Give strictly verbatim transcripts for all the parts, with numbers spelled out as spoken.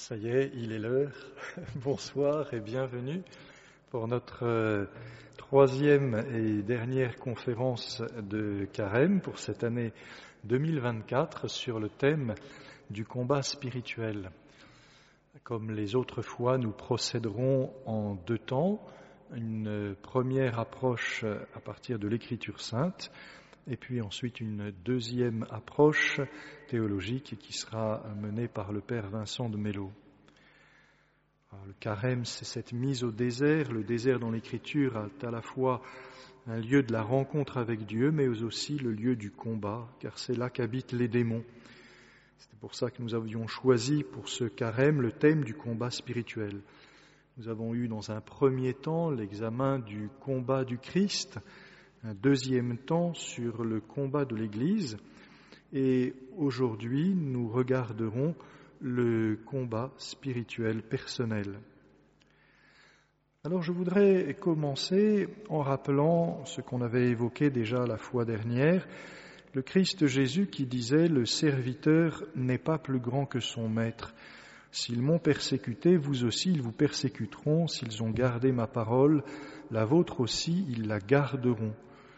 Ça y est, il est l'heure. Bonsoir et bienvenue pour notre euh, troisième et dernière conférence de Carême pour cette année deux mille vingt-quatre sur le thème du combat spirituel. Comme les autres fois, nous procéderons en deux temps. Une première approche à partir de l'Écriture sainte et puis ensuite une deuxième approche théologique qui sera menée par le Père Vincent de Mello. Alors, le carême, c'est cette mise au désert. Le désert dans l'Écriture est à la fois un lieu de la rencontre avec Dieu, mais aussi le lieu du combat, car c'est là qu'habitent les démons. C'est pour ça que nous avions choisi pour ce carême le thème du combat spirituel. Nous avons eu dans un premier temps l'examen du combat du Christ, un deuxième temps sur le combat de l'Église, et aujourd'hui nous regarderons le combat spirituel personnel. Alors je voudrais commencer en rappelant ce qu'on avait évoqué déjà la fois dernière, le Christ Jésus qui disait « Le serviteur n'est pas plus grand que son maître. S'ils m'ont persécuté, vous aussi ils vous persécuteront. S'ils ont gardé ma parole, la vôtre aussi ils la garderont. »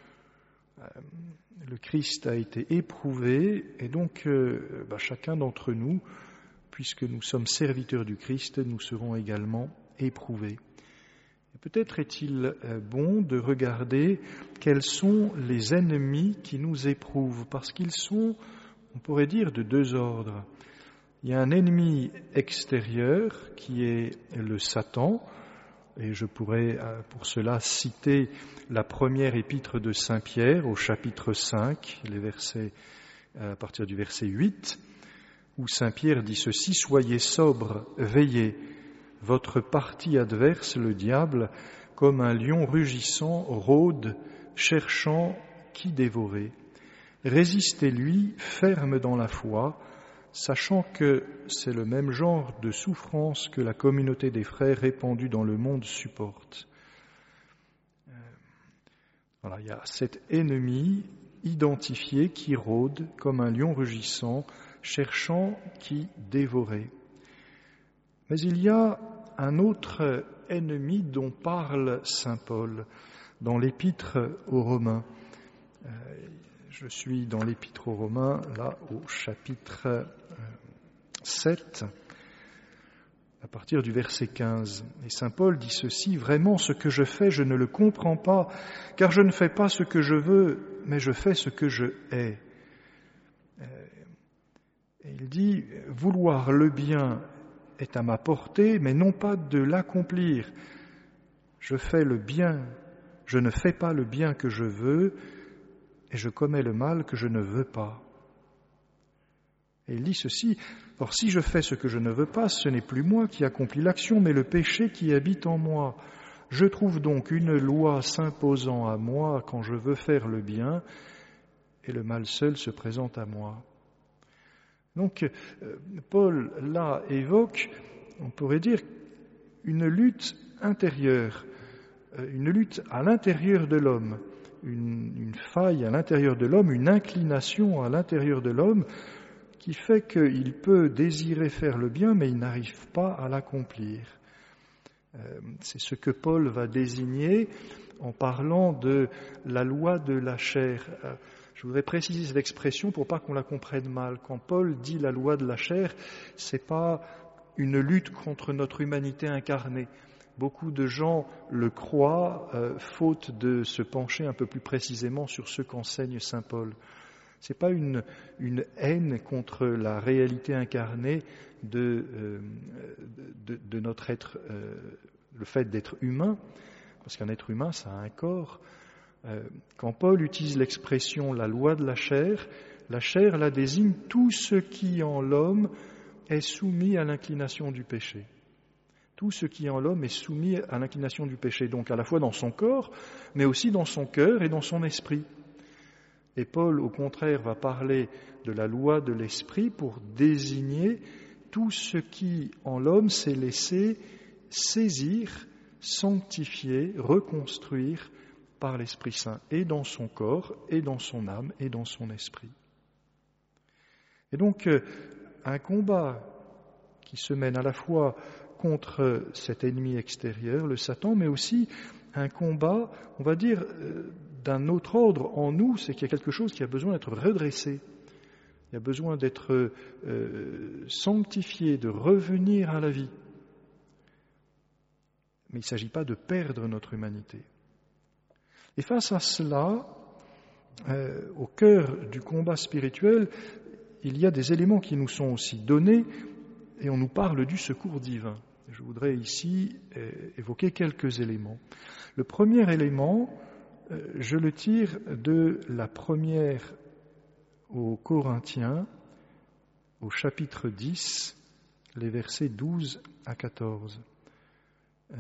Le Christ a été éprouvé et donc euh, bah, chacun d'entre nous, puisque nous sommes serviteurs du Christ, nous serons également éprouvés. Et peut-être est-il euh, bon de regarder quels sont les ennemis qui nous éprouvent, parce qu'ils sont, on pourrait dire, de deux ordres. Il y a un ennemi extérieur qui est le Satan, et je pourrais pour cela citer la première épître de Saint Pierre au chapitre cinq, les versets, à partir du verset huit, où Saint Pierre dit ceci: « Soyez sobres, veillez, votre parti adverse, le diable, comme un lion rugissant, rôde, cherchant qui dévorer. Résistez-lui, ferme dans la foi, sachant que c'est le même genre de souffrance que la communauté des frères répandue dans le monde supporte. » Voilà, il y a cet ennemi identifié qui rôde comme un lion rugissant, cherchant qui dévorer. Mais il y a un autre ennemi dont parle saint Paul dans l'épître aux Romains. Je suis dans l'Épître aux Romains, là, au chapitre sept, à partir du verset quinze. Et saint Paul dit ceci: « Vraiment, ce que je fais, je ne le comprends pas, car je ne fais pas ce que je veux, mais je fais ce que je hais. » Et il dit: « Vouloir le bien est à ma portée, mais non pas de l'accomplir. Je fais le bien, je ne fais pas le bien que je veux, et je commets le mal que je ne veux pas. » Et il dit ceci: « Or, si je fais ce que je ne veux pas, ce n'est plus moi qui accomplis l'action, mais le péché qui habite en moi. Je trouve donc une loi s'imposant à moi quand je veux faire le bien, et le mal seul se présente à moi. » Donc, Paul, là, évoque, on pourrait dire, une lutte intérieure, une lutte à l'intérieur de l'homme, une, une faille à l'intérieur de l'homme, une inclination à l'intérieur de l'homme qui fait qu'il peut désirer faire le bien, mais il n'arrive pas à l'accomplir. C'est ce que Paul va désigner en parlant de la loi de la chair. Je voudrais préciser cette expression pour pas qu'on la comprenne mal. Quand Paul dit la loi de la chair, c'est pas une lutte contre notre humanité incarnée. Beaucoup de gens le croient, euh, faute de se pencher un peu plus précisément sur ce qu'enseigne saint Paul. C'est pas une, une haine contre la réalité incarnée de, euh, de, de notre être, euh, le fait d'être humain, parce qu'un être humain, ça a un corps. Euh, quand Paul utilise l'expression « la loi de la chair », la chair la désigne tout ce qui en l'homme est soumis à l'inclination du péché. Tout ce qui en l'homme est soumis à l'inclination du péché, donc à la fois dans son corps, mais aussi dans son cœur et dans son esprit. Et Paul, au contraire, va parler de la loi de l'esprit pour désigner tout ce qui en l'homme s'est laissé saisir, sanctifier, reconstruire par l'Esprit Saint, et dans son corps, et dans son âme, et dans son esprit. Et donc, un combat qui se mène à la fois contre cet ennemi extérieur, le Satan, mais aussi un combat, on va dire, d'un autre ordre en nous, c'est qu'il y a quelque chose qui a besoin d'être redressé. Il y a besoin d'être euh, sanctifié, de revenir à la vie. Mais il ne s'agit pas de perdre notre humanité. Et face à cela, euh, au cœur du combat spirituel, il y a des éléments qui nous sont aussi donnés et on nous parle du secours divin. Je voudrais ici euh, évoquer quelques éléments. Le premier élément, euh, je le tire de la première aux Corinthiens, au chapitre dix, les versets douze à quatorze. Euh,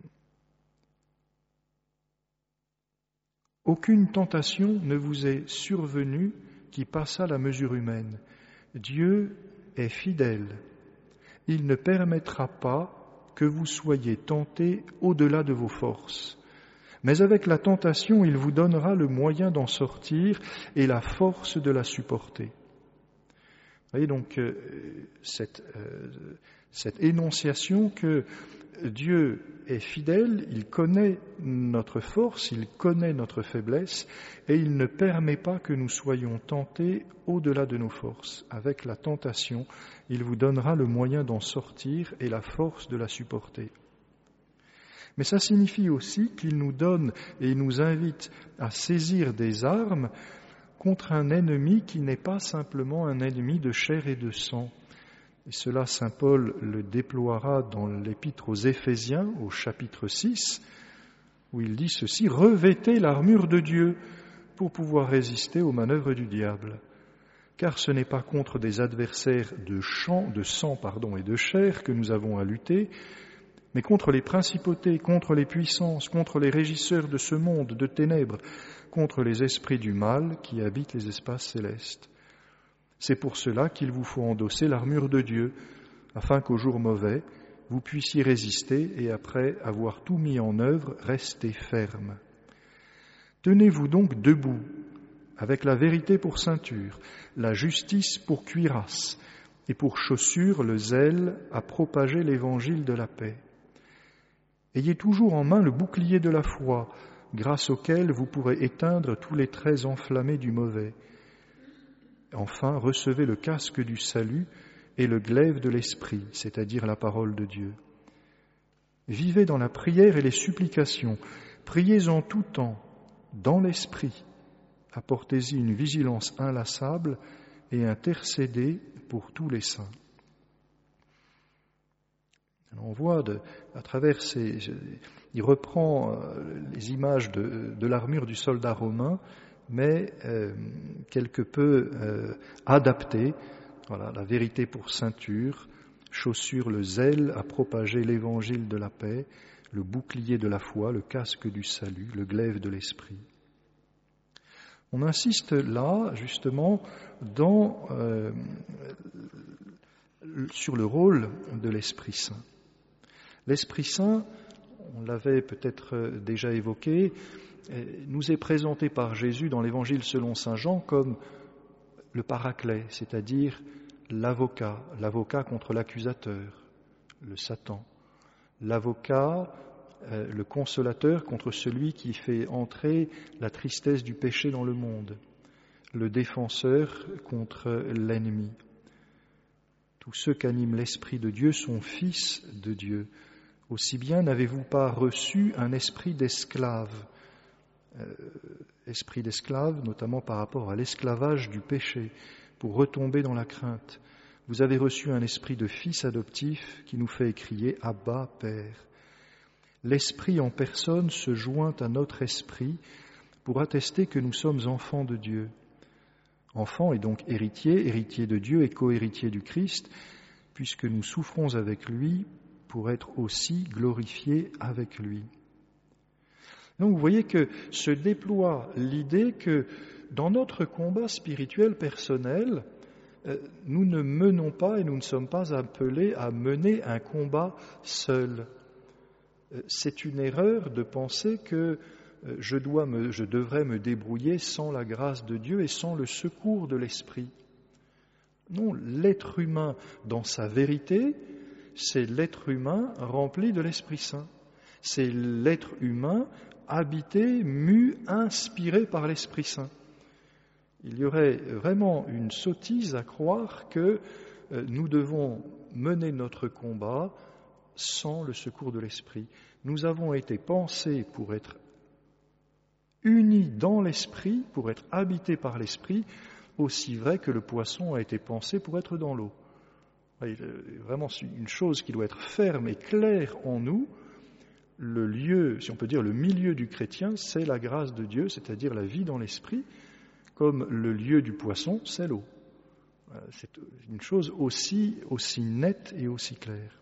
Aucune tentation ne vous est survenue qui passât la mesure humaine. Dieu est fidèle. Il ne permettra pas que vous soyez tentés au-delà de vos forces. Mais avec la tentation, il vous donnera le moyen d'en sortir et la force de la supporter. Vous voyez donc euh, cette, euh, cette énonciation que Dieu est fidèle, il connaît notre force, il connaît notre faiblesse et il ne permet pas que nous soyons tentés au-delà de nos forces. Avec la tentation, il vous donnera le moyen d'en sortir et la force de la supporter. Mais ça signifie aussi qu'il nous donne et nous invite à saisir des armes contre un ennemi qui n'est pas simplement un ennemi de chair et de sang. Et cela, saint Paul le déploiera dans l'épître aux Éphésiens, au chapitre six, où il dit ceci: « Revêtez l'armure de Dieu pour pouvoir résister aux manœuvres du diable. Car ce n'est pas contre des adversaires de, champ, de sang pardon, et de chair que nous avons à lutter, mais contre les principautés, contre les puissances, contre les régisseurs de ce monde de ténèbres, contre les esprits du mal qui habitent les espaces célestes. C'est pour cela qu'il vous faut endosser l'armure de Dieu, afin qu'au jour mauvais, vous puissiez résister et après avoir tout mis en œuvre, rester ferme. Tenez-vous donc debout, avec la vérité pour ceinture, la justice pour cuirasse, et pour chaussure le zèle à propager l'évangile de la paix. Ayez toujours en main le bouclier de la foi, grâce auquel vous pourrez éteindre tous les traits enflammés du mauvais. Enfin, recevez le casque du salut et le glaive de l'esprit, c'est-à-dire la parole de Dieu. Vivez dans la prière et les supplications, priez en tout temps, dans l'esprit. Apportez-y une vigilance inlassable et intercédez pour tous les saints. Alors on voit de, à travers ces... Je, il reprend euh, les images de, de l'armure du soldat romain, mais euh, quelque peu euh, adaptées. Voilà, la vérité pour ceinture, chaussure le zèle à propager l'évangile de la paix, le bouclier de la foi, le casque du salut, le glaive de l'esprit. On insiste là, justement, dans, euh, sur le rôle de l'Esprit Saint. L'Esprit Saint, on l'avait peut-être déjà évoqué, nous est présenté par Jésus dans l'Évangile selon saint Jean comme le paraclet, c'est-à-dire l'avocat, l'avocat contre l'accusateur, le Satan, l'avocat, euh, le consolateur contre celui qui fait entrer la tristesse du péché dans le monde, le défenseur contre l'ennemi. Tous ceux qu'anime l'Esprit de Dieu sont fils de Dieu. Aussi bien n'avez-vous pas reçu un esprit d'esclave, euh, esprit d'esclave notamment par rapport à l'esclavage du péché, pour retomber dans la crainte. Vous avez reçu un esprit de fils adoptif qui nous fait crier « Abba, Père ». L'Esprit en personne se joint à notre esprit pour attester que nous sommes enfants de Dieu. Enfants et donc héritiers, héritiers de Dieu et co-héritiers du Christ, puisque nous souffrons avec lui pour être aussi glorifiés avec lui. Donc vous voyez que se déploie l'idée que dans notre combat spirituel personnel, nous ne menons pas et nous ne sommes pas appelés à mener un combat seul. C'est une erreur de penser que je, dois me, je devrais me débrouiller sans la grâce de Dieu et sans le secours de l'Esprit. Non, l'être humain, dans sa vérité, c'est l'être humain rempli de l'Esprit Saint. C'est l'être humain habité, mu, inspiré par l'Esprit Saint. Il y aurait vraiment une sottise à croire que nous devons mener notre combat sans le secours de l'Esprit. Nous avons été pensés pour être unis dans l'Esprit, pour être habités par l'Esprit, aussi vrai que le poisson a été pensé pour être dans l'eau. Vraiment une chose qui doit être ferme et claire en nous. Le lieu, si on peut dire le milieu du chrétien, c'est la grâce de Dieu, c'est-à-dire la vie dans l'Esprit, comme le lieu du poisson, c'est l'eau. C'est une chose aussi, aussi nette et aussi claire.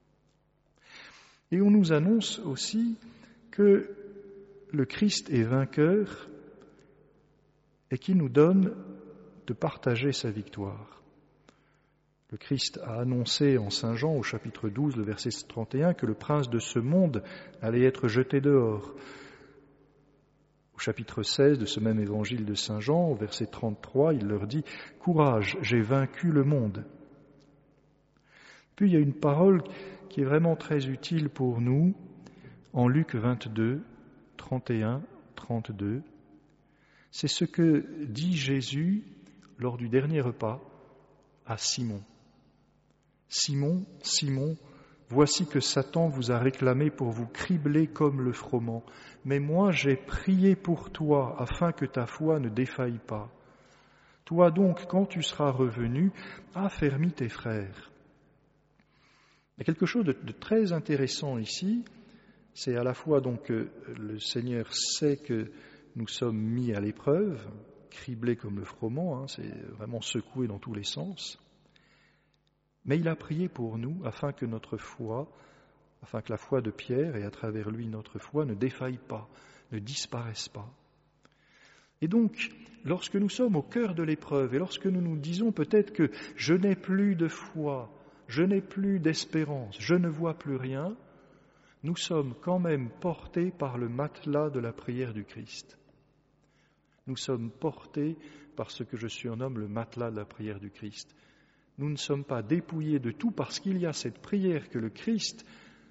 Et on nous annonce aussi que le Christ est vainqueur et qu'il nous donne de partager sa victoire. Le Christ a annoncé en Saint Jean, au chapitre douze, le verset trente et un, que le prince de ce monde allait être jeté dehors. Au chapitre seize de ce même évangile de Saint Jean, au verset trente-trois, il leur dit « Courage, j'ai vaincu le monde ». Puis il y a une parole qui est vraiment très utile pour nous en Luc vingt-deux, trente et un, trente-deux. C'est ce que dit Jésus lors du dernier repas à Simon. « Simon, Simon, voici que Satan vous a réclamé pour vous cribler comme le froment. Mais moi j'ai prié pour toi afin que ta foi ne défaille pas. Toi donc, quand tu seras revenu, affermis tes frères. » Il y a quelque chose de, de très intéressant ici. C'est à la fois donc que le Seigneur sait que nous sommes mis à l'épreuve, criblés comme le froment, hein, c'est vraiment secoué dans tous les sens. Mais il a prié pour nous afin que notre foi, afin que la foi de Pierre et à travers lui notre foi ne défaille pas, ne disparaisse pas. Et donc, lorsque nous sommes au cœur de l'épreuve et lorsque nous nous disons peut-être que je n'ai plus de foi, je n'ai plus d'espérance, je ne vois plus rien, nous sommes quand même portés par le matelas de la prière du Christ. Nous sommes portés par ce que je surnomme le matelas de la prière du Christ. Nous ne sommes pas dépouillés de tout parce qu'il y a cette prière que le Christ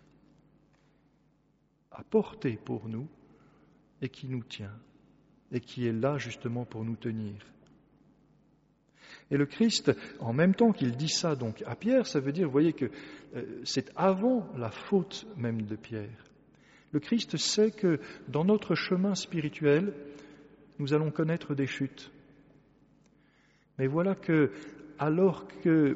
a portée pour nous et qui nous tient et qui est là justement pour nous tenir. Et le Christ, en même temps qu'il dit ça donc à Pierre, ça veut dire, vous voyez que euh, c'est avant la faute même de Pierre. Le Christ sait que dans notre chemin spirituel, nous allons connaître des chutes. Mais voilà que, alors que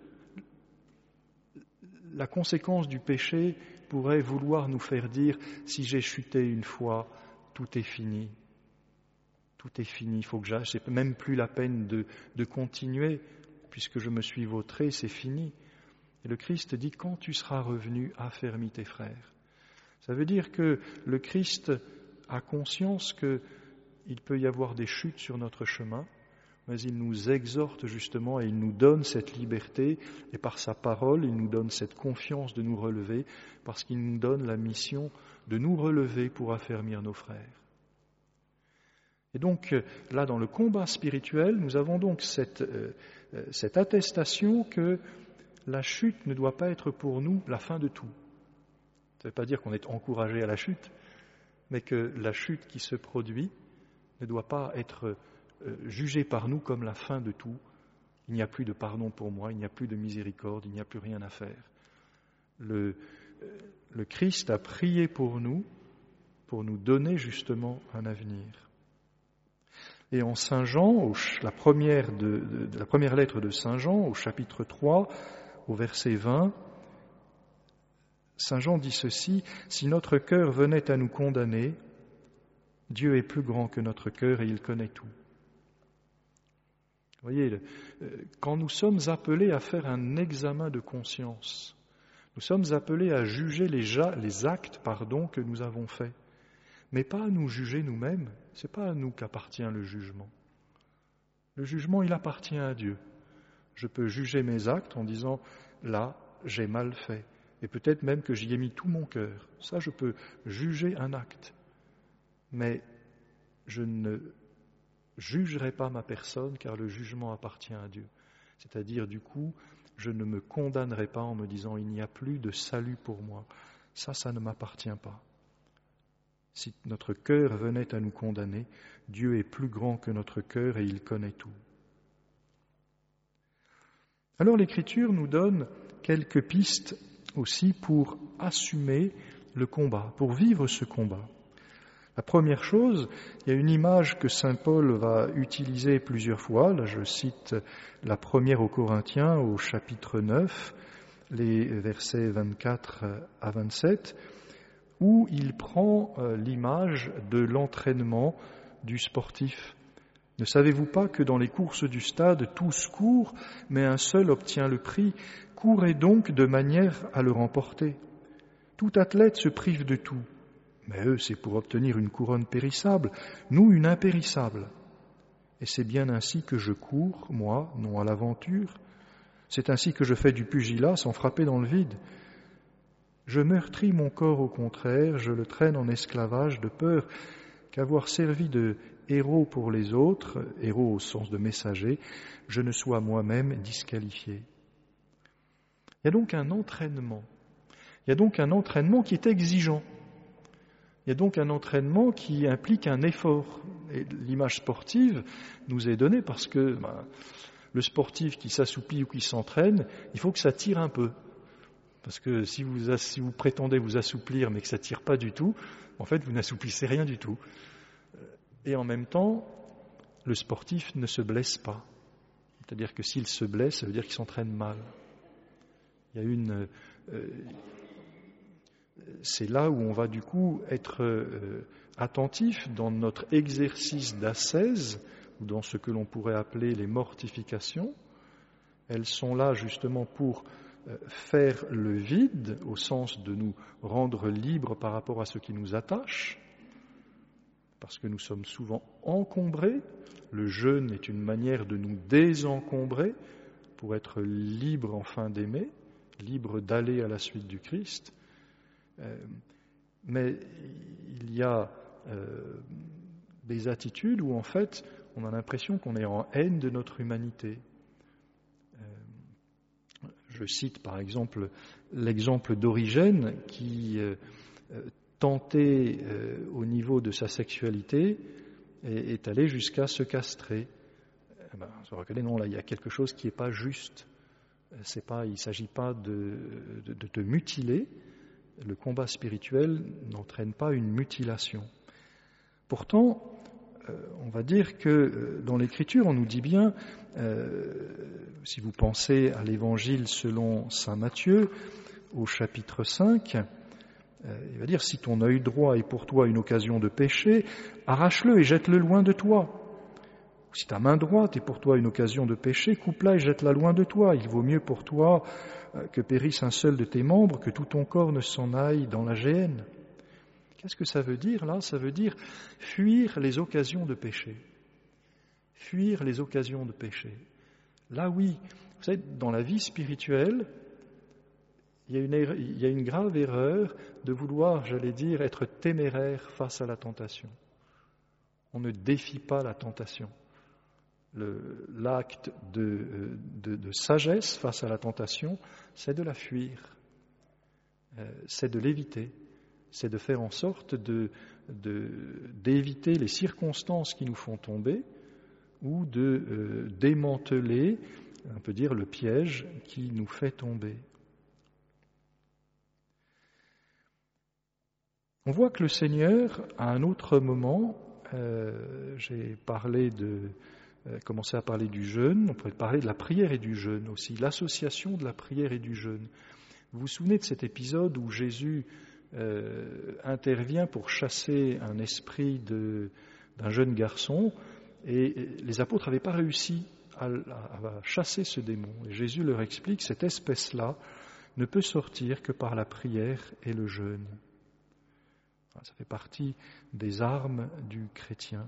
la conséquence du péché pourrait vouloir nous faire dire « si j'ai chuté une fois, tout est fini ». Tout est fini, il faut que j'aille, c'est même plus la peine de, de continuer, puisque je me suis vautré, c'est fini. Et le Christ dit, quand tu seras revenu, affermis tes frères. Ça veut dire que le Christ a conscience qu'il peut y avoir des chutes sur notre chemin, mais il nous exhorte justement et il nous donne cette liberté, et par sa parole, il nous donne cette confiance de nous relever, parce qu'il nous donne la mission de nous relever pour affermir nos frères. Et donc, là, dans le combat spirituel, nous avons donc cette, euh, cette attestation que la chute ne doit pas être pour nous la fin de tout. Ça ne veut pas dire qu'on est encouragé à la chute, mais que la chute qui se produit ne doit pas être euh, jugée par nous comme la fin de tout. Il n'y a plus de pardon pour moi, il n'y a plus de miséricorde, il n'y a plus rien à faire. Le, euh, le Christ a prié pour nous, pour nous donner justement un avenir. Et en Saint Jean, la première, de, de, la première lettre de Saint Jean, au chapitre trois, au verset vingt, Saint Jean dit ceci, « Si notre cœur venait à nous condamner, Dieu est plus grand que notre cœur et il connaît tout. » Vous voyez, quand nous sommes appelés à faire un examen de conscience, nous sommes appelés à juger les, les actes pardon, que nous avons faits. Mais pas à nous juger nous-mêmes, ce n'est pas à nous qu'appartient le jugement. Le jugement, il appartient à Dieu. Je peux juger mes actes en disant, là, j'ai mal fait. Et peut-être même que j'y ai mis tout mon cœur. Ça, je peux juger un acte. Mais je ne jugerai pas ma personne, car le jugement appartient à Dieu. C'est-à-dire, du coup, je ne me condamnerai pas en me disant « il n'y a plus de salut pour moi ». Ça, ça ne m'appartient pas. Si notre cœur venait à nous condamner, Dieu est plus grand que notre cœur et il connaît tout. Alors l'Écriture nous donne quelques pistes aussi pour assumer le combat, pour vivre ce combat. La première chose, il y a une image que saint Paul va utiliser plusieurs fois. Là, je cite la première aux Corinthiens, au chapitre neuf, les versets vingt-quatre à vingt-sept, où il prend l'image de l'entraînement du sportif. Ne savez-vous pas que dans les courses du stade, tous courent, mais un seul obtient le prix? Courez donc de manière à le remporter. Tout athlète se prive de tout. Mais eux, c'est pour obtenir une couronne périssable, nous une impérissable. Et c'est bien ainsi que je cours, moi, non à l'aventure. C'est ainsi que je fais du pugilat sans frapper dans le vide. Je meurtris mon corps au contraire, je le traîne en esclavage de peur qu'avoir servi de héros pour les autres, héros au sens de messager, je ne sois moi-même disqualifié. Il y a donc un entraînement. Il y a donc un entraînement qui est exigeant. Il y a donc un entraînement qui implique un effort. Et l'image sportive nous est donnée parce que ben, le sportif qui s'assouplit ou qui s'entraîne, il faut que ça tire un peu. Parce que si vous, si vous prétendez vous assouplir mais que ça ne tire pas du tout, en fait vous n'assouplissez rien du tout. Et en même temps, le sportif ne se blesse pas. C'est-à-dire que s'il se blesse, ça veut dire qu'il s'entraîne mal. Il y a une... Euh, c'est là où on va du coup être euh, attentif dans notre exercice d'ascèse, ou dans ce que l'on pourrait appeler les mortifications. Elles sont là justement pour euh, faire le vide, au sens de nous rendre libres par rapport à ce qui nous attache, parce que nous sommes souvent encombrés. Le jeûne est une manière de nous désencombrer pour être libres enfin d'aimer, libres d'aller à la suite du Christ. Euh, mais il y a euh, des attitudes où en fait on a l'impression qu'on est en haine de notre humanité. Euh, je cite par exemple l'exemple d'Origène qui euh, tenté euh, au niveau de sa sexualité et est allé jusqu'à se castrer. Eh ben, on se reconnaît, non, là il y a quelque chose qui n'est pas juste. C'est pas, il ne s'agit pas de, de, de te mutiler. Le combat spirituel n'entraîne pas une mutilation. Pourtant, euh, on va dire que euh, dans l'Écriture, on nous dit bien, euh, si vous pensez à l'Évangile selon saint Matthieu, au chapitre cinq, euh, il va dire, si ton œil droit est pour toi une occasion de péché, arrache-le et jette-le loin de toi. Si ta main droite est pour toi une occasion de péché, coupe-la et jette-la loin de toi. Il vaut mieux pour toi que périsse un seul de tes membres, que tout ton corps ne s'en aille dans la géhenne. Qu'est-ce que ça veut dire là? Ça veut dire fuir les occasions de péché. Fuir les occasions de péché. Là oui, vous savez, dans la vie spirituelle, il y a une, er- il y a une grave erreur de vouloir, j'allais dire, être téméraire face à la tentation. On ne défie pas la tentation. Le, l'acte de, de, de sagesse face à la tentation, c'est de la fuir, euh, c'est de l'éviter, c'est de faire en sorte de, de, d'éviter les circonstances qui nous font tomber ou de euh, démanteler, on peut dire, le piège qui nous fait tomber. On voit que le Seigneur, à un autre moment, euh, j'ai parlé de commencer à parler du jeûne, on pourrait parler de la prière et du jeûne aussi, l'association de la prière et du jeûne. Vous vous souvenez de cet épisode où Jésus euh, intervient pour chasser un esprit de, d'un jeune garçon et les apôtres n'avaient pas réussi à, à chasser ce démon. Et Jésus leur explique que cette espèce-là ne peut sortir que par la prière et le jeûne. Ça fait partie des armes du chrétien.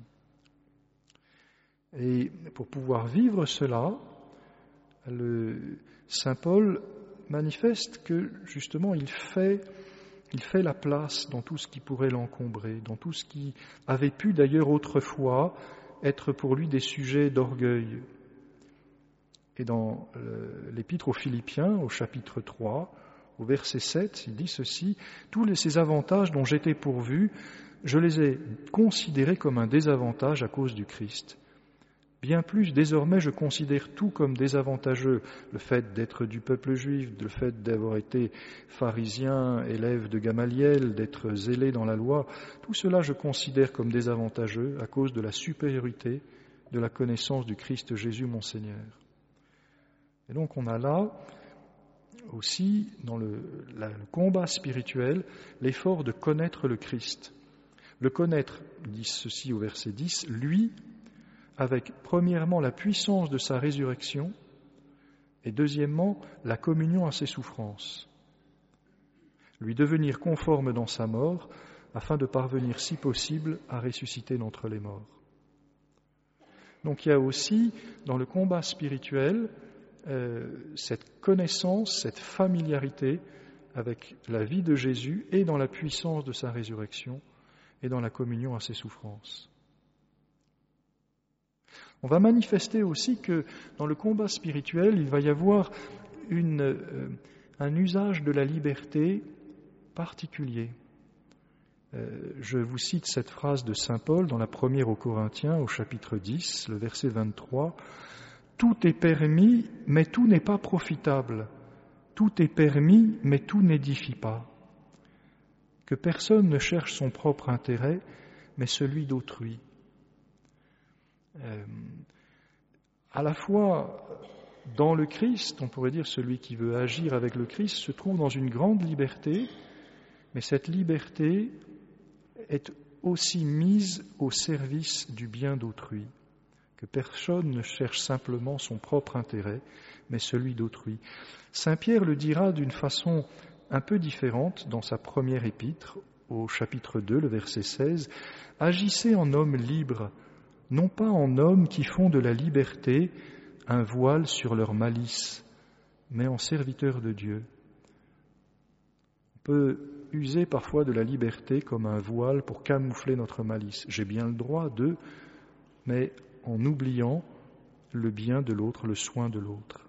Et pour pouvoir vivre cela, le Saint Paul manifeste que justement il fait, il fait la place dans tout ce qui pourrait l'encombrer, dans tout ce qui avait pu d'ailleurs autrefois être pour lui des sujets d'orgueil. Et dans l'Épître aux Philippiens, au chapitre trois, au verset sept, il dit ceci, « Tous les, ces avantages dont j'étais pourvu, je les ai considérés comme un désavantage à cause du Christ. Bien plus, désormais, je considère tout comme désavantageux. Le fait d'être du peuple juif, le fait d'avoir été pharisien, élève de Gamaliel, d'être zélé dans la loi, tout cela je considère comme désavantageux à cause de la supériorité de la connaissance du Christ Jésus mon Seigneur. » Et donc on a là aussi, dans le, la, le combat spirituel, l'effort de connaître le Christ. Le connaître, dit ceci au verset dix, lui, avec premièrement la puissance de sa résurrection et deuxièmement la communion à ses souffrances. Lui devenir conforme dans sa mort afin de parvenir si possible à ressusciter d'entre les morts. Donc il y a aussi dans le combat spirituel euh, cette connaissance, cette familiarité avec la vie de Jésus et dans la puissance de sa résurrection et dans la communion à ses souffrances. On va manifester aussi que dans le combat spirituel, il va y avoir une, euh, un usage de la liberté particulier. Euh, je vous cite cette phrase de saint Paul dans la première aux Corinthiens, au chapitre dix, le verset vingt-trois. « Tout est permis, mais tout n'est pas profitable. Tout est permis, mais tout n'édifie pas. Que personne ne cherche son propre intérêt, mais celui d'autrui. » Euh, à la fois dans le Christ, on pourrait dire celui qui veut agir avec le Christ se trouve dans une grande liberté, mais cette liberté est aussi mise au service du bien d'autrui, que personne ne cherche simplement son propre intérêt, mais celui d'autrui. Saint Pierre le dira d'une façon un peu différente dans sa première épître, au chapitre deux, le verset seize, « Agissez en homme libre, non pas en hommes qui font de la liberté un voile sur leur malice, mais en serviteurs de Dieu. » On peut user parfois de la liberté comme un voile pour camoufler notre malice. J'ai bien le droit de, mais en oubliant le bien de l'autre, le soin de l'autre.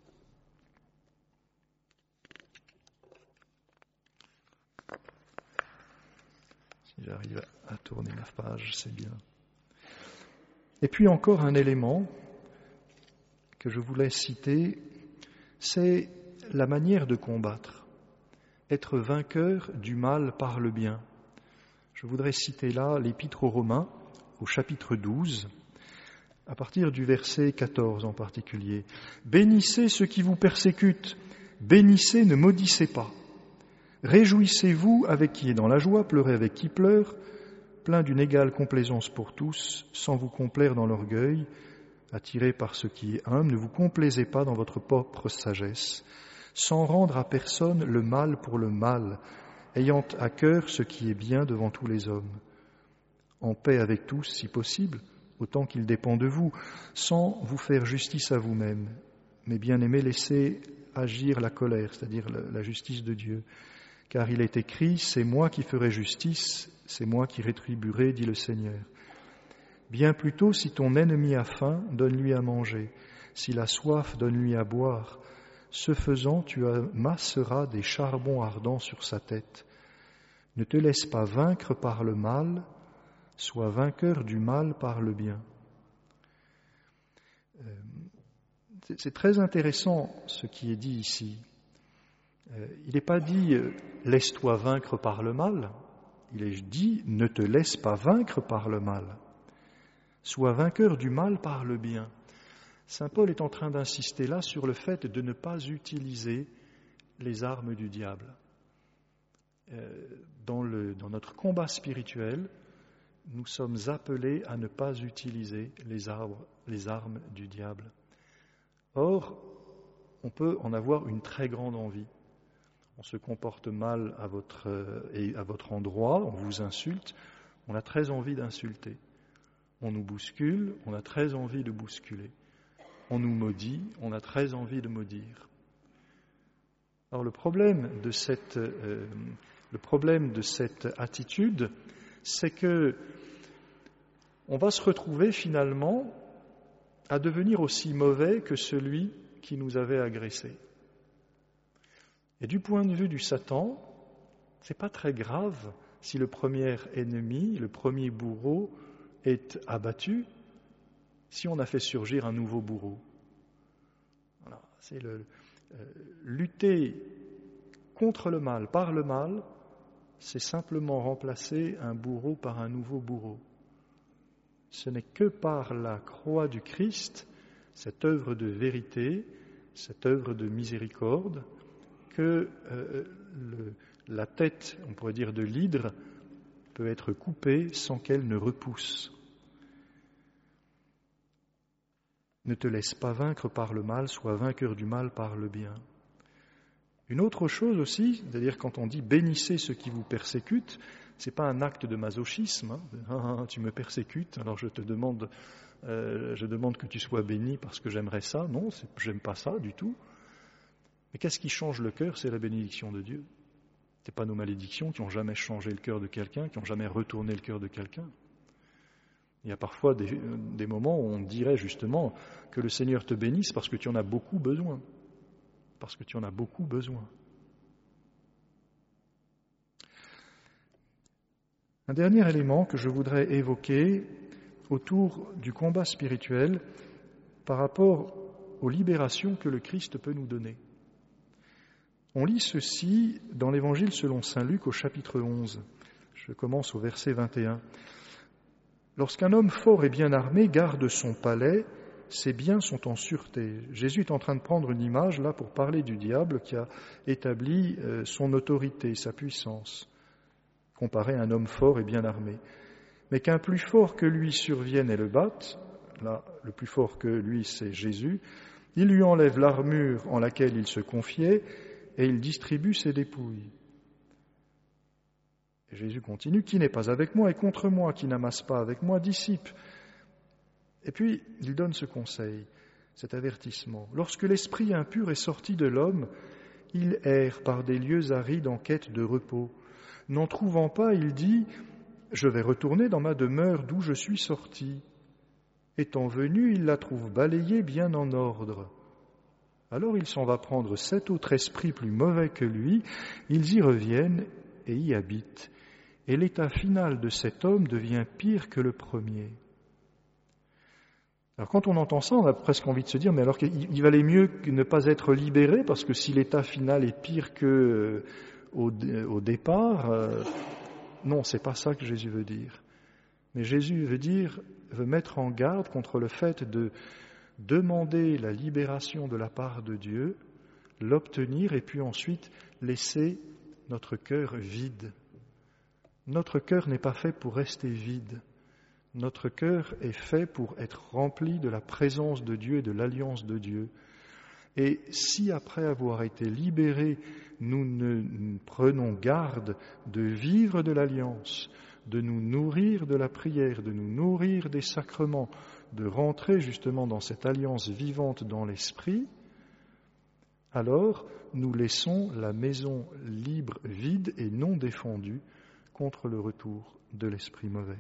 Si j'arrive à tourner la page, c'est bien. Et puis encore un élément que je voulais citer, c'est la manière de combattre. Être vainqueur du mal par le bien. Je voudrais citer là l'Épître aux Romains, au chapitre douze, à partir du verset quatorze en particulier. « Bénissez ceux qui vous persécutent, bénissez, ne maudissez pas. Réjouissez-vous avec qui est dans la joie, pleurez avec qui pleure, plein d'une égale complaisance pour tous, sans vous complaire dans l'orgueil, attiré par ce qui est humble, ne vous complaisez pas dans votre propre sagesse, sans rendre à personne le mal pour le mal, ayant à cœur ce qui est bien devant tous les hommes, en paix avec tous si possible, autant qu'il dépend de vous, sans vous faire justice à vous-même, mais bien aimé, laissez agir la colère, c'est-à-dire la justice de Dieu. Car il est écrit, c'est moi qui ferai justice, c'est moi qui rétribuerai, dit le Seigneur. Bien plutôt, si ton ennemi a faim, donne-lui à manger. S'il a soif, donne-lui à boire. Ce faisant, tu amasseras des charbons ardents sur sa tête. Ne te laisse pas vaincre par le mal, sois vainqueur du mal par le bien. C'est très intéressant ce qui est dit ici. Il n'est pas dit « laisse-toi vaincre par le mal », il est dit « ne te laisse pas vaincre par le mal ». Sois vainqueur du mal par le bien. Saint Paul est en train d'insister là sur le fait de ne pas utiliser les armes du diable. Dans, le, dans notre combat spirituel, nous sommes appelés à ne pas utiliser les, arbres, les armes du diable. Or, on peut en avoir une très grande envie. On se comporte mal à votre, et à votre endroit, on vous insulte, on a très envie d'insulter. On nous bouscule, on a très envie de bousculer. On nous maudit, on a très envie de maudire. Alors le problème de cette, euh, le problème de cette attitude, c'est que on va se retrouver finalement à devenir aussi mauvais que celui qui nous avait agressés. Et du point de vue du Satan, c'est pas très grave si le premier ennemi, le premier bourreau est abattu, si on a fait surgir un nouveau bourreau. Voilà, c'est le euh, lutter contre le mal par le mal, c'est simplement remplacer un bourreau par un nouveau bourreau. Ce n'est que par la croix du Christ, cette œuvre de vérité, cette œuvre de miséricorde, que euh, le, la tête, on pourrait dire, de l'hydre peut être coupée sans qu'elle ne repousse. Ne te laisse pas vaincre par le mal, sois vainqueur du mal par le bien. Une autre chose aussi, c'est-à-dire quand on dit « bénissez ceux qui vous persécutent », ce n'est pas un acte de masochisme. Hein. Ah, tu me persécutes, alors je te demande, euh, je demande que tu sois béni parce que j'aimerais ça. Non, j'aime pas ça du tout. Mais qu'est-ce qui change le cœur? C'est la bénédiction de Dieu. Ce n'est pas nos malédictions qui ont jamais changé le cœur de quelqu'un, qui ont jamais retourné le cœur de quelqu'un. Il y a parfois des, des moments où on dirait justement que le Seigneur te bénisse parce que tu en as beaucoup besoin. Parce que tu en as beaucoup besoin. Un dernier élément que je voudrais évoquer autour du combat spirituel par rapport aux libérations que le Christ peut nous donner. On lit ceci dans l'Évangile selon saint Luc au chapitre onze. Je commence au verset vingt et un. Lorsqu'un homme fort et bien armé garde son palais, ses biens sont en sûreté. Jésus est en train de prendre une image là pour parler du diable qui a établi euh, son autorité, sa puissance, comparé à un homme fort et bien armé. Mais qu'un plus fort que lui survienne et le batte, là le plus fort que lui c'est Jésus, il lui enlève l'armure en laquelle il se confiait et il distribue ses dépouilles. Et Jésus continue, qui n'est pas avec moi est contre moi, qui n'amasse pas avec moi dissipe. Et puis, il donne ce conseil, cet avertissement. Lorsque l'esprit impur est sorti de l'homme, il erre par des lieux arides en quête de repos. N'en trouvant pas, il dit, je vais retourner dans ma demeure d'où je suis sorti. Étant venu, il la trouve balayée bien en ordre. Alors il s'en va prendre sept autres esprits plus mauvais que lui, ils y reviennent et y habitent. Et l'état final de cet homme devient pire que le premier. Alors quand on entend ça, on a presque envie de se dire, mais alors qu'il valait mieux ne pas être libéré, parce que si l'état final est pire que euh, au, au départ, euh, non, c'est pas ça que Jésus veut dire. Mais Jésus veut dire, veut mettre en garde contre le fait de demander la libération de la part de Dieu, l'obtenir et puis ensuite laisser notre cœur vide. Notre cœur n'est pas fait pour rester vide. Notre cœur est fait pour être rempli de la présence de Dieu et de l'alliance de Dieu. Et si après avoir été libérés, nous ne prenons garde de vivre de l'alliance, de nous nourrir de la prière, de nous nourrir des sacrements, de rentrer justement dans cette alliance vivante dans l'esprit, alors nous laissons la maison libre, vide et non défendue contre le retour de l'esprit mauvais.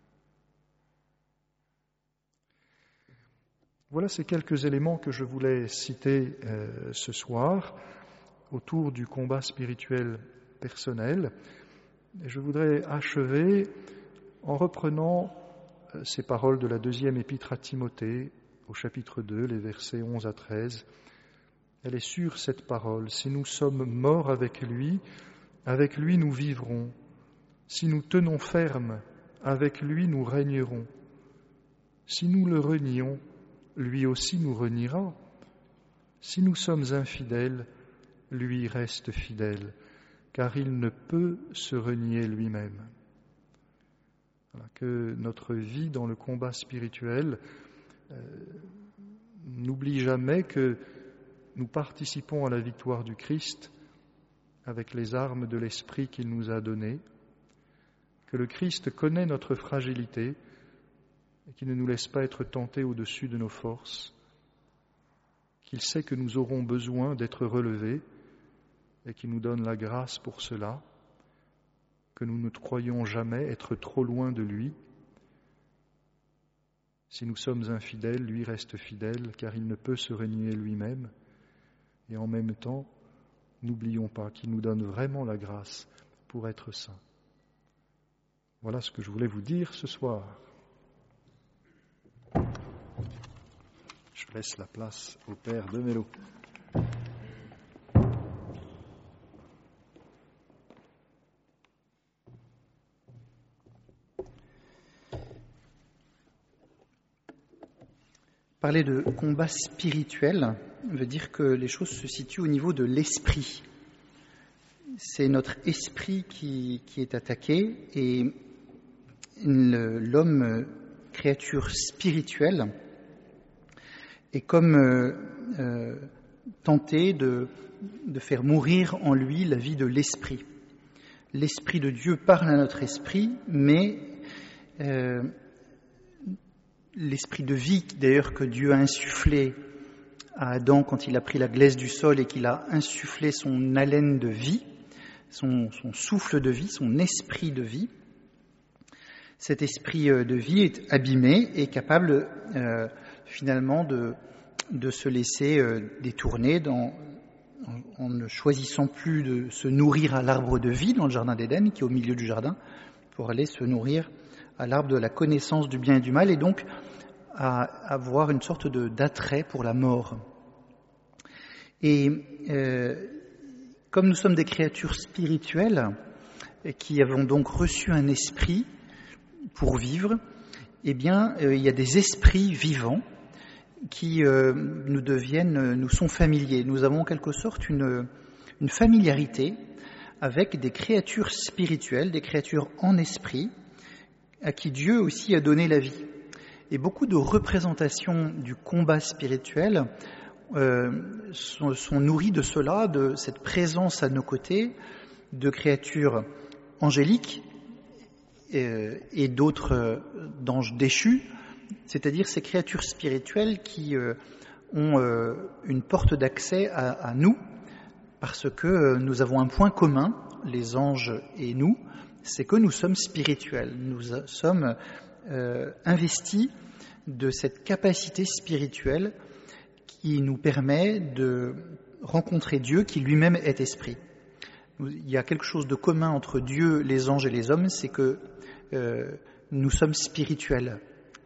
Voilà ces quelques éléments que je voulais citer euh, ce soir autour du combat spirituel personnel. Et je voudrais achever en reprenant euh, ces paroles de la deuxième épître à Timothée, au chapitre deux, les versets onze à treize. Elle est sûre, cette parole. Si nous sommes morts avec lui, avec lui nous vivrons. Si nous tenons ferme, avec lui nous régnerons. Si nous le renions, lui aussi nous reniera. Si nous sommes infidèles, lui reste fidèle, car il ne peut se renier lui-même. Voilà, que notre vie dans le combat spirituel euh, n'oublie jamais que nous participons à la victoire du Christ avec les armes de l'Esprit qu'il nous a données, que le Christ connaît notre fragilité et qu'il ne nous laisse pas être tentés au-dessus de nos forces, qu'il sait que nous aurons besoin d'être relevés et qu'il nous donne la grâce pour cela, que nous ne croyons jamais être trop loin de lui. Si nous sommes infidèles, lui reste fidèle, car il ne peut se renier lui-même. Et en même temps, n'oublions pas qu'il nous donne vraiment la grâce pour être saints. Voilà ce que je voulais vous dire ce soir. Je laisse la place au Père de Mélo. Parler de combat spirituel veut dire que les choses se situent au niveau de l'esprit. C'est notre esprit qui, qui est attaqué et le, l'homme, créature spirituelle, est comme euh, euh, tenté de, de faire mourir en lui la vie de l'esprit. L'esprit de Dieu parle à notre esprit, mais euh, l'esprit de vie, d'ailleurs, que Dieu a insufflé à Adam quand il a pris la glaise du sol et qu'il a insufflé son haleine de vie, son, son souffle de vie, son esprit de vie, cet esprit de vie est abîmé et capable euh, finalement de, de se laisser euh, détourner dans, en, en ne choisissant plus de se nourrir à l'arbre de vie dans le jardin d'Éden, qui est au milieu du jardin, pour aller se nourrir à l'arbre de la connaissance du bien et du mal, et donc à avoir une sorte de, d'attrait pour la mort. Et euh, comme nous sommes des créatures spirituelles, qui avons donc reçu un esprit pour vivre, eh bien, euh, il y a des esprits vivants qui euh, nous deviennent, nous sont familiers. Nous avons en quelque sorte une, une familiarité avec des créatures spirituelles, des créatures en esprit, à qui Dieu aussi a donné la vie. Et beaucoup de représentations du combat spirituel euh, sont, sont nourries de cela, de cette présence à nos côtés de créatures angéliques euh, et d'autres euh, d'anges déchus, c'est-à-dire ces créatures spirituelles qui euh, ont euh, une porte d'accès à, à nous, parce que euh, nous avons un point commun, les anges et nous, c'est que nous sommes spirituels, nous sommes euh, investis de cette capacité spirituelle qui nous permet de rencontrer Dieu qui lui-même est esprit. Il y a quelque chose de commun entre Dieu, les anges et les hommes, c'est que euh, nous sommes spirituels.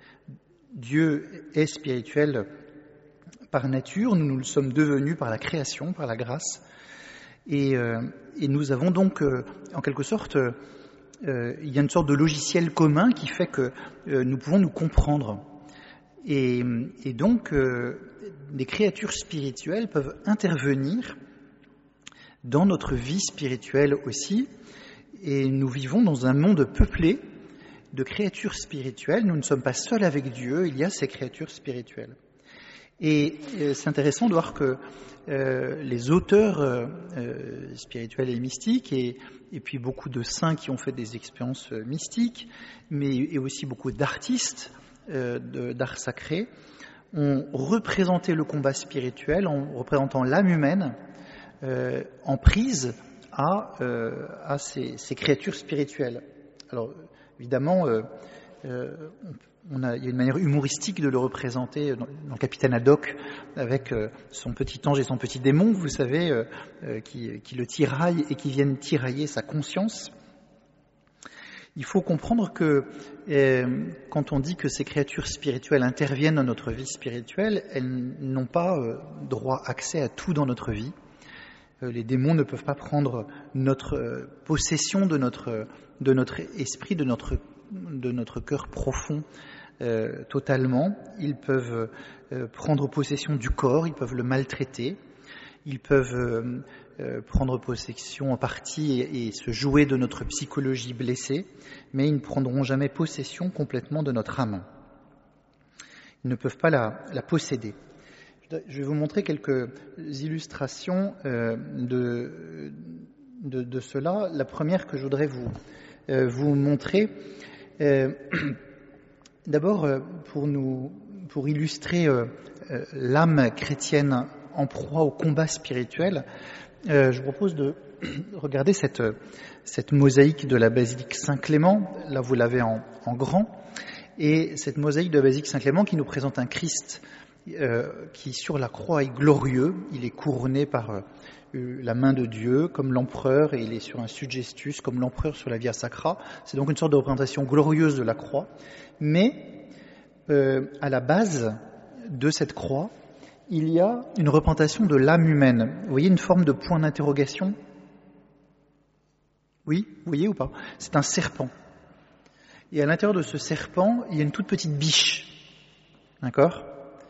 Dieu est spirituel par nature, nous nous le sommes devenus par la création, par la grâce, et, euh, et nous avons donc euh, en quelque sorte Euh, il y a une sorte de logiciel commun qui fait que euh, nous pouvons nous comprendre. Et, et donc, euh, les créatures spirituelles peuvent intervenir dans notre vie spirituelle aussi. Et nous vivons dans un monde peuplé de créatures spirituelles. Nous ne sommes pas seuls avec Dieu, il y a ces créatures spirituelles. Et euh, c'est intéressant de voir que euh, les auteurs euh, spirituels et mystiques, et, et puis beaucoup de saints qui ont fait des expériences mystiques, mais et aussi beaucoup d'artistes euh, de, d'art sacré, ont représenté le combat spirituel en représentant l'âme humaine euh, en prise à, euh, à ces, ces créatures spirituelles. Alors évidemment, euh, euh, on a, il y a une manière humoristique de le représenter dans, dans le Capitaine Haddock avec euh, son petit ange et son petit démon, vous savez, euh, euh, qui, qui le tiraillent et qui viennent tirailler sa conscience. Il faut comprendre que euh, quand on dit que ces créatures spirituelles interviennent dans notre vie spirituelle, elles n'ont pas euh, droit accès à tout dans notre vie. Euh, les démons ne peuvent pas prendre notre euh, possession de notre, de notre esprit, de notre, de notre cœur profond euh, totalement. Ils peuvent euh, prendre possession du corps, ils peuvent le maltraiter, ils peuvent euh, euh, prendre possession en partie et, et se jouer de notre psychologie blessée, mais ils ne prendront jamais possession complètement de notre âme. Ils ne peuvent pas la, la posséder. Je vais vous montrer quelques illustrations euh, de, de, de cela. La première que je voudrais vous, euh, vous montrer, euh, d'abord euh, pour, nous, pour illustrer euh, euh, l'âme chrétienne en proie au combat spirituel, euh, je vous propose de regarder cette, cette mosaïque de la basilique Saint-Clément. Là, vous l'avez en, en grand. Et cette mosaïque de la basilique Saint-Clément qui nous présente un Christ euh, qui sur la croix est glorieux, il est couronné par euh, la main de Dieu comme l'empereur, et il est sur un suggestus comme l'empereur sur la Via Sacra. C'est donc une sorte de représentation glorieuse de la croix, mais euh, à la base de cette croix, il y a une représentation de l'âme humaine. Vous voyez une forme de point d'interrogation ? Oui, vous voyez ou pas ? C'est un serpent. Et à l'intérieur de ce serpent, il y a une toute petite biche. D'accord ?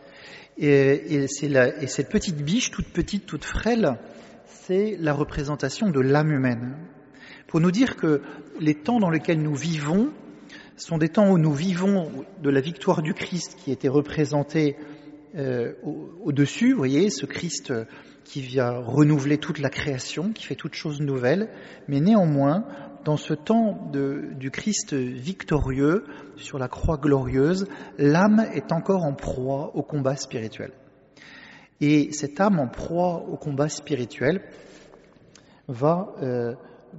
et, et, c'est la, et cette petite biche, toute petite, toute frêle, c'est la représentation de l'âme humaine. Pour nous dire que les temps dans lesquels nous vivons sont des temps où nous vivons de la victoire du Christ qui était représentée euh, au, au-dessus, vous voyez, ce Christ qui vient renouveler toute la création, qui fait toutes choses nouvelles, mais néanmoins, dans ce temps de, du Christ victorieux, sur la croix glorieuse, l'âme est encore en proie au combat spirituel. Et cette âme en proie au combat spirituel va euh,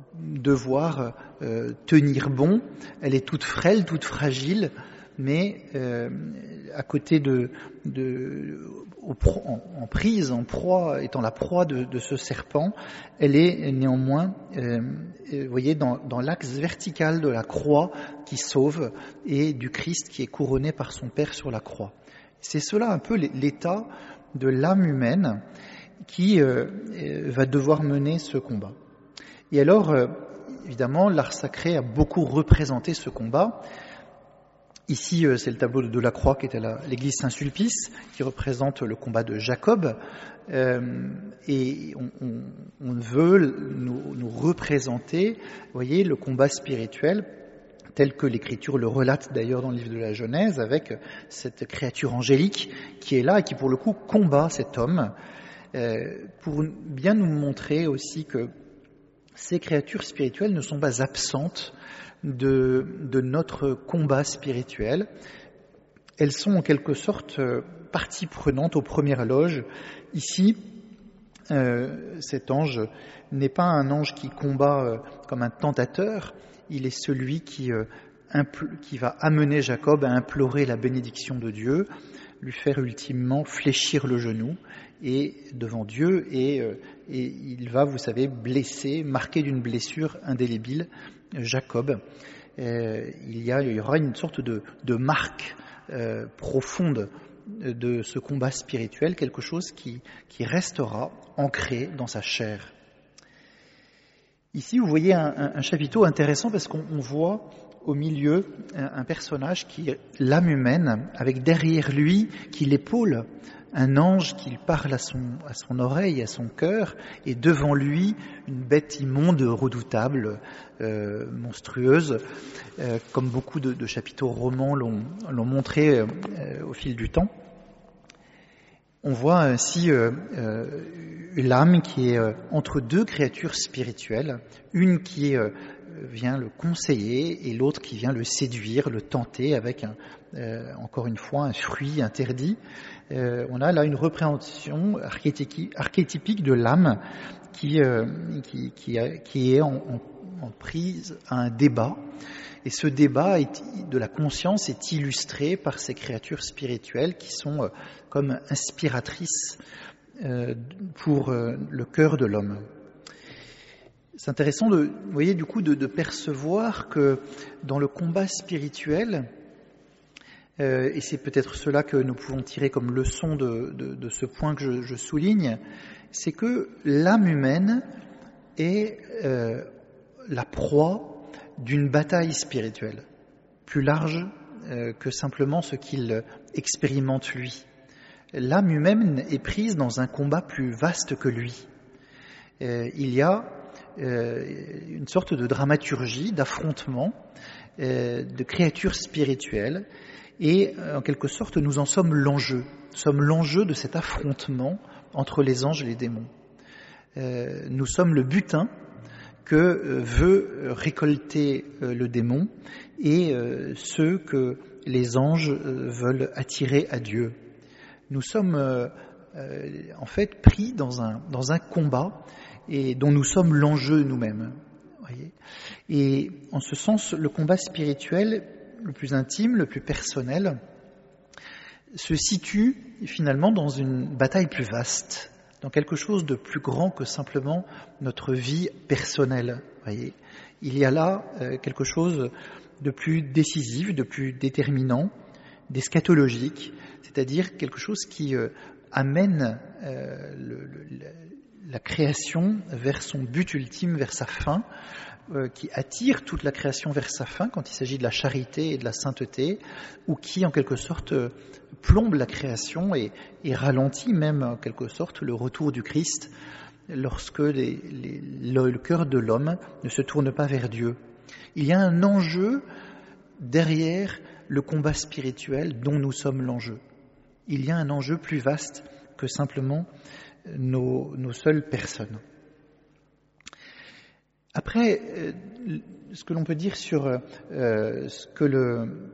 devoir euh, tenir bon. Elle est toute frêle, toute fragile, mais euh, à côté de, de au, en, en prise, en proie, étant la proie de, de ce serpent, elle est néanmoins, euh, vous voyez, dans, dans l'axe vertical de la croix qui sauve et du Christ qui est couronné par son Père sur la croix. C'est cela un peu l'état de l'âme humaine qui euh, va devoir mener ce combat. Et alors, euh, évidemment, l'art sacré a beaucoup représenté ce combat. Ici, euh, c'est le tableau de Delacroix qui est à la, l'église Saint-Sulpice, qui représente le combat de Jacob. Euh, et on, on, on veut nous, nous représenter, vous voyez, le combat spirituel tel que l'Écriture le relate d'ailleurs dans le livre de la Genèse, avec cette créature angélique qui est là et qui pour le coup combat cet homme, euh, pour bien nous montrer aussi que ces créatures spirituelles ne sont pas absentes de, de notre combat spirituel. Elles sont en quelque sorte partie prenante aux premières loges. Ici, euh, cet ange n'est pas un ange qui combat euh, comme un tentateur. Il est celui qui, euh, impl- qui va amener Jacob à implorer la bénédiction de Dieu, lui faire ultimement fléchir le genou et devant Dieu, et, euh, et il va, vous savez, blesser, marquer d'une blessure indélébile Jacob. Euh, il, y a, il y aura une sorte de, de marque euh, profonde de ce combat spirituel, quelque chose qui, qui restera ancré dans sa chair. Ici, vous voyez un, un, un chapiteau intéressant parce qu'on on voit au milieu un, un personnage qui est l'âme humaine, avec derrière lui, qui l'épaule, un ange qui parle à son, à son oreille, à son cœur, et devant lui, une bête immonde, redoutable, euh, monstrueuse, euh, comme beaucoup de, de chapiteaux romans l'ont, l'ont montré euh, au fil du temps. On voit ainsi euh, euh, l'âme qui est euh, entre deux créatures spirituelles, une qui euh, vient le conseiller et l'autre qui vient le séduire, le tenter avec un, euh, encore une fois un fruit interdit. Euh, on a là une représentation archétypique, archétypique de l'âme qui, euh, qui, qui, a, qui est en, en, en prise à un débat. Et ce débat est, de la conscience est illustré par ces créatures spirituelles qui sont euh, comme inspiratrices euh, pour euh, le cœur de l'homme. C'est intéressant de, vous voyez, du coup, de, de percevoir que dans le combat spirituel, euh, et c'est peut-être cela que nous pouvons tirer comme leçon de, de, de ce point que je, je souligne, c'est que l'âme humaine est euh, la proie d'une bataille spirituelle, plus large euh, que simplement ce qu'il expérimente lui. L'âme humaine est prise dans un combat plus vaste que lui. Euh, il y a euh, une sorte de dramaturgie, d'affrontement, euh, de créatures spirituelles, et en quelque sorte nous en sommes l'enjeu. Nous sommes l'enjeu de cet affrontement entre les anges et les démons. Euh, nous sommes le butin que veut récolter le démon et ceux que les anges veulent attirer à Dieu. Nous sommes en fait pris dans un, dans un combat et dont nous sommes l'enjeu nous-mêmes. Voyez. Et en ce sens, le combat spirituel le plus intime, le plus personnel, se situe finalement dans une bataille plus vaste, dans quelque chose de plus grand que simplement notre vie personnelle. Voyez, il y a là euh, quelque chose de plus décisif, de plus déterminant, d'eschatologique, c'est-à-dire quelque chose qui euh, amène euh, le, le, la création vers son but ultime, vers sa fin, euh, qui attire toute la création vers sa fin quand il s'agit de la charité et de la sainteté, ou qui en quelque sorte euh, plombe la création et, et ralentit même en quelque sorte le retour du Christ lorsque les, les, le, le cœur de l'homme ne se tourne pas vers Dieu. Il y a un enjeu derrière le combat spirituel dont nous sommes l'enjeu. Il y a un enjeu plus vaste que simplement nos, nos seules personnes. Après, euh, ce que l'on peut dire sur euh, ce que le,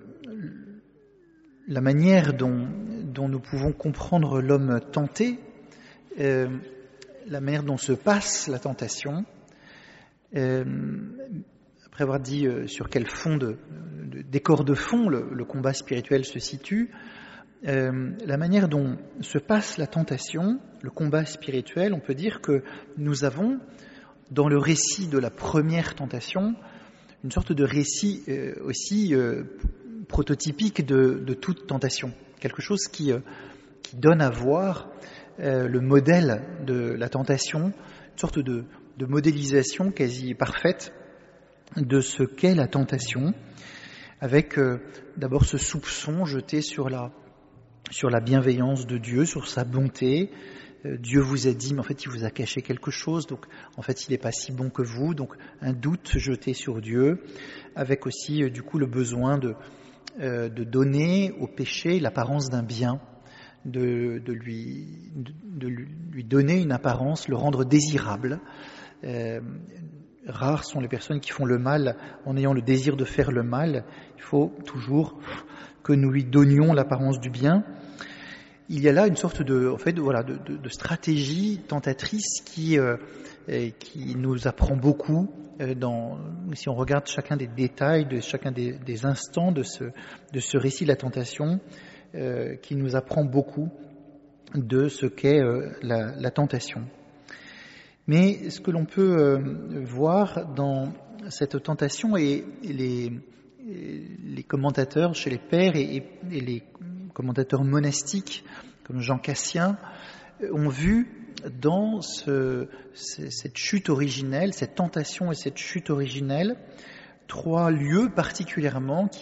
la manière dont, dont nous pouvons comprendre l'homme tenté, euh, la manière dont se passe la tentation, euh, après avoir dit euh, sur quel fond de, de décor de fond le, le combat spirituel se situe, euh, la manière dont se passe la tentation, le combat spirituel, on peut dire que nous avons, dans le récit de la première tentation, une sorte de récit euh, aussi euh, prototypique de, de toute tentation, quelque chose qui, euh, qui donne à voir euh, le modèle de la tentation, une sorte de, de modélisation quasi parfaite de ce qu'est la tentation, avec euh, d'abord ce soupçon jeté sur la, sur la bienveillance de Dieu, sur sa bonté. Euh, Dieu vous a dit, mais en fait il vous a caché quelque chose, donc en fait il n'est pas si bon que vous, donc un doute jeté sur Dieu, avec aussi euh, du coup le besoin de, euh, de donner au péché l'apparence d'un bien, de, de, lui, de, de lui donner une apparence, le rendre désirable. Euh, Rares sont les personnes qui font le mal en ayant le désir de faire le mal. Il faut toujours que nous lui donnions l'apparence du bien. Il y a là une sorte de, en fait, de, voilà, de, de, de stratégie tentatrice qui, euh, qui nous apprend beaucoup. Euh, dans, si on regarde chacun des détails, de chacun des, des instants de ce, de ce récit de la tentation, euh, qui nous apprend beaucoup de ce qu'est euh, la, la tentation. Mais ce que l'on peut euh, voir dans cette tentation, et, et les, et les commentateurs chez les pères et, et, et les commentateurs monastiques, comme Jean Cassien, ont vu dans ce, cette chute originelle, cette tentation et cette chute originelle, trois lieux particulièrement qui